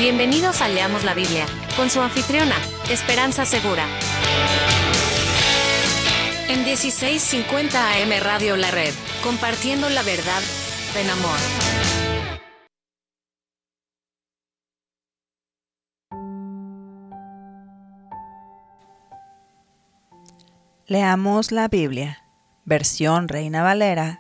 Bienvenidos a Leamos la Biblia, con su anfitriona, Esperanza Segura. En 1650 AM Radio La Red, compartiendo la verdad en amor. Leamos la Biblia, versión Reina Valera,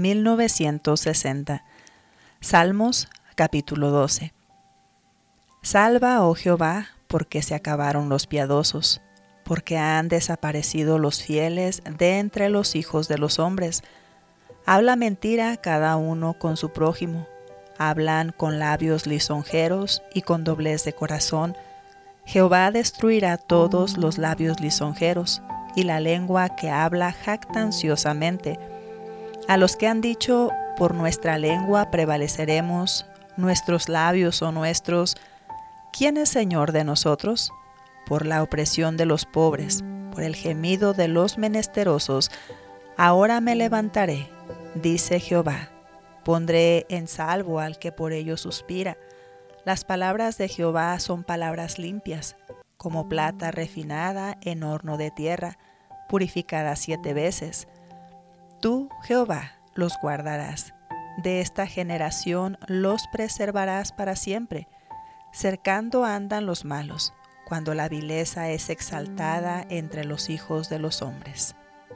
1960. Salmos, capítulo 12. Salva, oh Jehová, porque se acabaron los piadosos, porque han desaparecido los fieles de entre los hijos de los hombres. Habla mentira cada uno con su prójimo, hablan con labios lisonjeros y con doblez de corazón. Jehová destruirá todos los labios lisonjeros y la lengua que habla jactanciosamente. A los que han dicho, por nuestra lengua prevaleceremos, nuestros labios son nuestros. ¿Quién es Señor de nosotros? Por la opresión de los pobres, por el gemido de los menesterosos, ahora me levantaré, dice Jehová. Pondré en salvo al que por ello suspira. Las palabras de Jehová son palabras limpias, como plata refinada en horno de tierra, purificada 7 veces. Tú, Jehová, los guardarás. De esta generación los preservarás para siempre. Cercando andan los malos, cuando la vileza es exaltada entre los hijos de los hombres.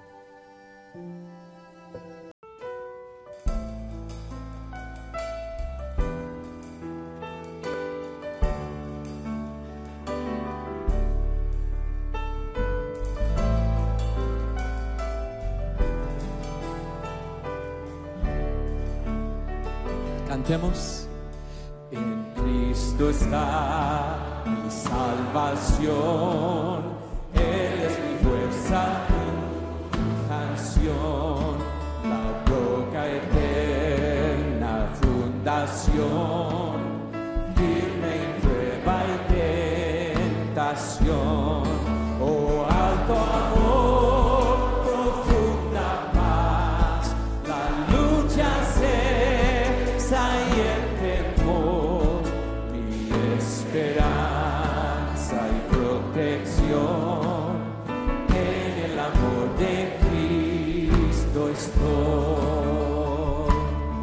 Cantemos. En Cristo está mi salvación, Él es mi fuerza, mi canción, la roca eterna, fundación, firme en prueba y tentación. Oh, alto amor, profunda paz, la lucha cesa y el temor, mi esperanza y protección, en el amor de Cristo estoy.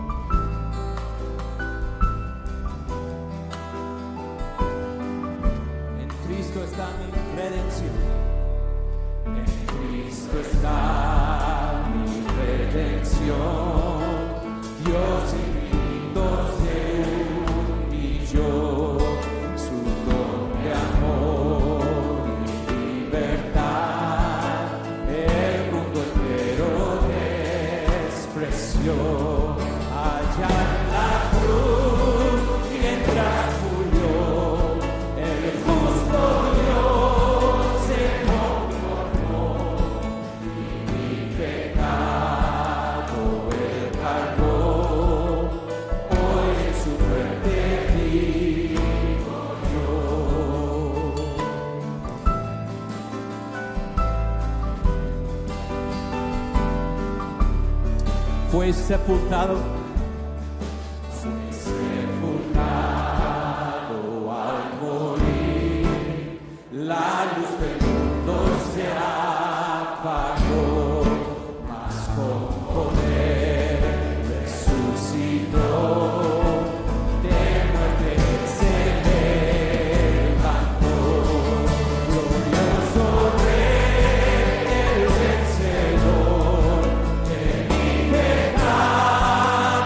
En Cristo está mi redención, en Cristo está mi redención, Dios infinito se humilló, su don de amor y libertad, el mundo entero despreció. Allá en la cruz, mientras murió, el justo Dios se conformó y mi pecado Él cargó. Hoy en su muerte vivo yo. Fue sepultado al morir, la luz del mundo se apagó, mas con poder resucitó, de muerte se levantó, glorioso Rey, el vencedor, de mi pecado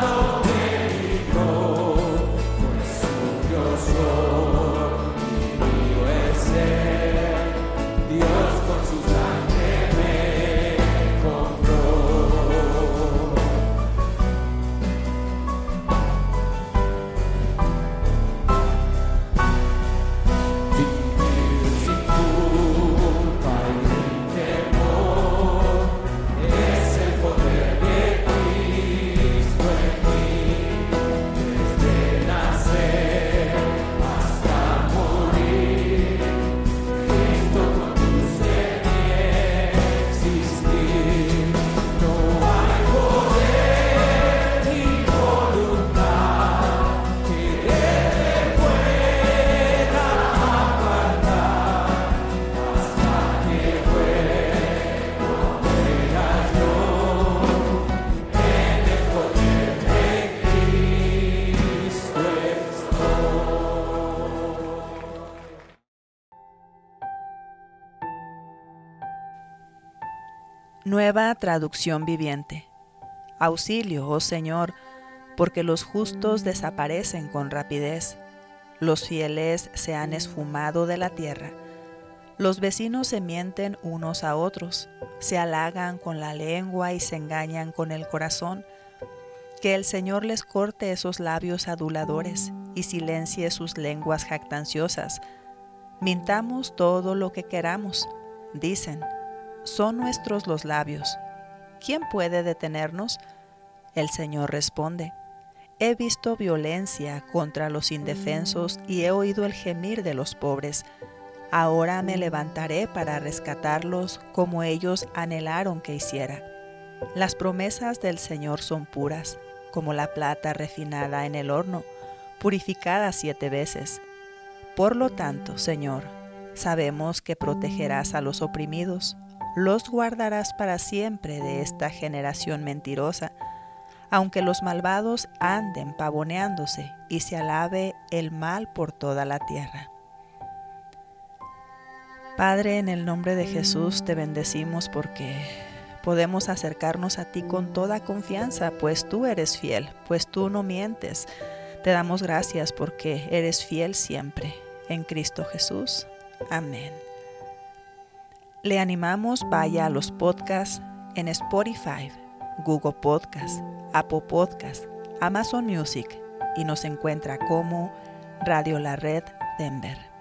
Nueva traducción viviente. Auxilio, oh Señor, porque los justos desaparecen con rapidez. Los fieles se han esfumado de la tierra. Los vecinos se mienten unos a otros, se halagan con la lengua y se engañan con el corazón. Que el Señor les corte esos labios aduladores y silencie sus lenguas jactanciosas. Mintamos todo lo que queramos, dicen. Son nuestros los labios. ¿Quién puede detenernos? El Señor responde. He visto violencia contra los indefensos y he oído el gemir de los pobres. Ahora me levantaré para rescatarlos como ellos anhelaron que hiciera. Las promesas del Señor son puras, como la plata refinada en el horno, purificada 7 veces. Por lo tanto, Señor, sabemos que protegerás a los oprimidos, los guardarás para siempre de esta generación mentirosa, aunque los malvados anden pavoneándose y se alabe el mal por toda la tierra. Padre, en el nombre de Jesús te bendecimos porque podemos acercarnos a ti con toda confianza, pues tú eres fiel, pues tú no mientes. Te damos gracias porque eres fiel siempre. En Cristo Jesús. Amén. Le animamos, vaya a los podcasts en Spotify, Google Podcast, Apple Podcast, Amazon Music y nos encuentra como Radio La Red Denver.